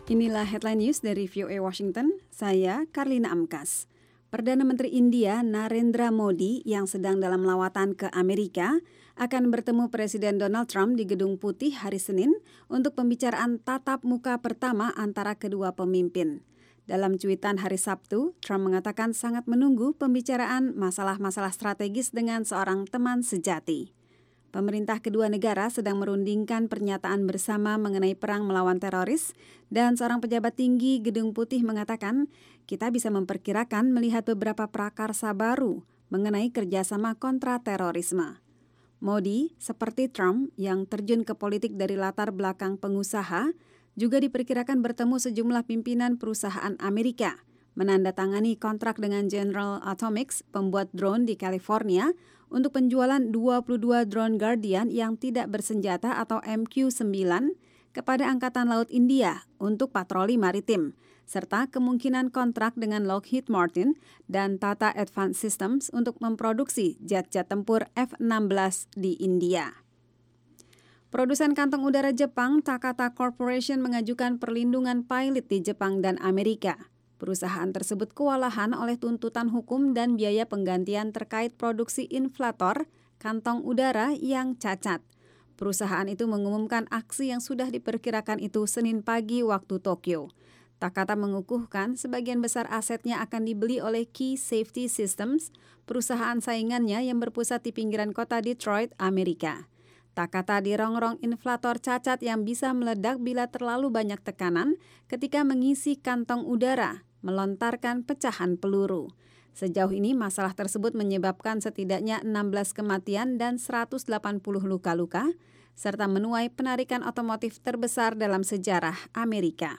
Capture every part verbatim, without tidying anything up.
Inilah headline news dari V O A Washington, saya Karlina Amkas. Perdana Menteri India Narendra Modi yang sedang dalam lawatan ke Amerika akan bertemu Presiden Donald Trump di Gedung Putih hari Senin untuk pembicaraan tatap muka pertama antara kedua pemimpin. Dalam cuitan hari Sabtu, Trump mengatakan sangat menunggu pembicaraan masalah-masalah strategis dengan seorang teman sejati. Pemerintah kedua negara sedang merundingkan pernyataan bersama mengenai perang melawan teroris dan seorang pejabat tinggi Gedung Putih mengatakan kita bisa memperkirakan melihat beberapa prakarsa baru mengenai kerjasama kontra terorisme. Modi, seperti Trump yang terjun ke politik dari latar belakang pengusaha, juga diperkirakan bertemu sejumlah pimpinan perusahaan Amerika, menandatangani kontrak dengan General Atomics, pembuat drone di California, untuk penjualan dua puluh dua drone Guardian yang tidak bersenjata atau M Q sembilan kepada Angkatan Laut India untuk patroli maritim, serta kemungkinan kontrak dengan Lockheed Martin dan Tata Advanced Systems untuk memproduksi jet-jet tempur F enam belas di India. Produsen kantong udara Jepang, Takata Corporation, mengajukan perlindungan pilot di Jepang dan Amerika. Perusahaan tersebut kewalahan oleh tuntutan hukum dan biaya penggantian terkait produksi inflator kantong udara yang cacat. Perusahaan itu mengumumkan aksi yang sudah diperkirakan itu Senin pagi waktu Tokyo. Takata mengukuhkan sebagian besar asetnya akan dibeli oleh Key Safety Systems, perusahaan saingannya yang berpusat di pinggiran kota Detroit, Amerika. Takata dirongrong inflator cacat yang bisa meledak bila terlalu banyak tekanan ketika mengisi kantong udara, melontarkan pecahan peluru. Sejauh ini masalah tersebut menyebabkan setidaknya enam belas kematian dan seratus delapan puluh luka-luka, serta menuai penarikan otomotif terbesar dalam sejarah Amerika.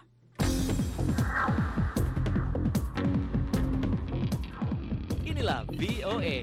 Inilah V O A.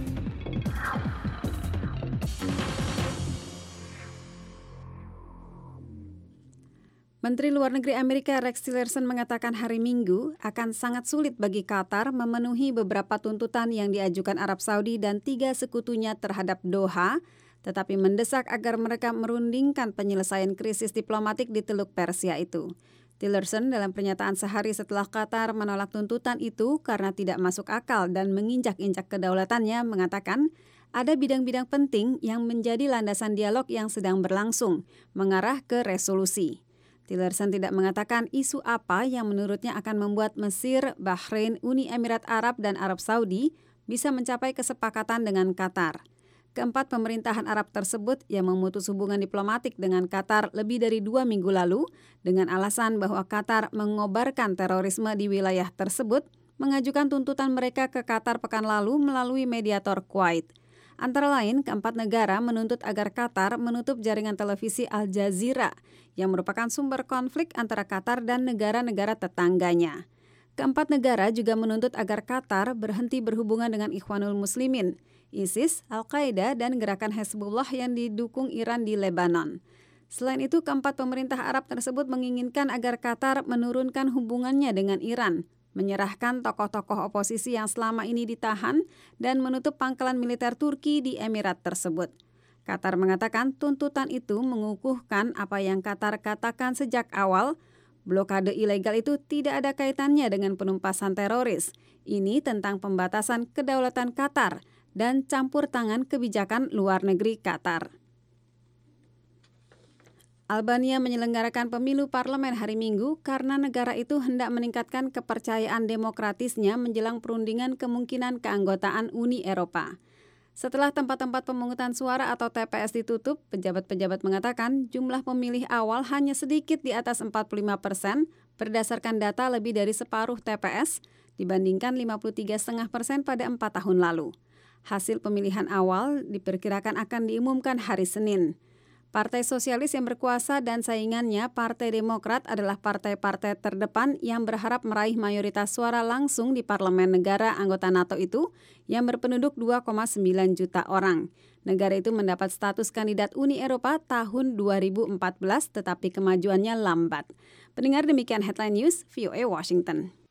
Menteri Luar Negeri Amerika Rex Tillerson mengatakan hari Minggu akan sangat sulit bagi Qatar memenuhi beberapa tuntutan yang diajukan Arab Saudi dan tiga sekutunya terhadap Doha, tetapi mendesak agar mereka merundingkan penyelesaian krisis diplomatik di Teluk Persia itu. Tillerson dalam pernyataan sehari setelah Qatar menolak tuntutan itu karena tidak masuk akal dan menginjak-injak kedaulatannya mengatakan ada bidang-bidang penting yang menjadi landasan dialog yang sedang berlangsung, mengarah ke resolusi. Tillerson tidak mengatakan isu apa yang menurutnya akan membuat Mesir, Bahrain, Uni Emirat Arab, dan Arab Saudi bisa mencapai kesepakatan dengan Qatar. Keempat pemerintahan Arab tersebut yang memutus hubungan diplomatik dengan Qatar lebih dari dua minggu lalu dengan alasan bahwa Qatar mengobarkan terorisme di wilayah tersebut, mengajukan tuntutan mereka ke Qatar pekan lalu melalui mediator Kuwait. Antara lain, keempat negara menuntut agar Qatar menutup jaringan televisi Al Jazeera yang merupakan sumber konflik antara Qatar dan negara-negara tetangganya. Keempat negara juga menuntut agar Qatar berhenti berhubungan dengan Ikhwanul Muslimin, ISIS, Al-Qaeda, dan gerakan Hezbollah yang didukung Iran di Lebanon. Selain itu, keempat pemerintah Arab tersebut menginginkan agar Qatar menurunkan hubungannya dengan Iran, menyerahkan tokoh-tokoh oposisi yang selama ini ditahan, dan menutup pangkalan militer Turki di Emirat tersebut. Qatar mengatakan tuntutan itu mengukuhkan apa yang Qatar katakan sejak awal, blokade ilegal itu tidak ada kaitannya dengan penumpasan teroris. Ini tentang pembatasan kedaulatan Qatar dan campur tangan kebijakan luar negeri Qatar. Albania menyelenggarakan pemilu parlemen hari Minggu karena negara itu hendak meningkatkan kepercayaan demokratisnya menjelang perundingan kemungkinan keanggotaan Uni Eropa. Setelah tempat-tempat pemungutan suara atau T P S ditutup, pejabat-pejabat mengatakan jumlah pemilih awal hanya sedikit di atas empat puluh lima persen berdasarkan data lebih dari separuh T P S dibandingkan lima puluh tiga koma lima persen pada empat tahun lalu. Hasil pemilihan awal diperkirakan akan diumumkan hari Senin. Partai Sosialis yang berkuasa dan saingannya Partai Demokrat adalah partai-partai terdepan yang berharap meraih mayoritas suara langsung di parlemen negara anggota NATO itu yang berpenduduk dua koma sembilan juta orang. Negara itu mendapat status kandidat Uni Eropa tahun dua ribu empat belas tetapi kemajuannya lambat. Pendengar, demikian Headline News V O A Washington.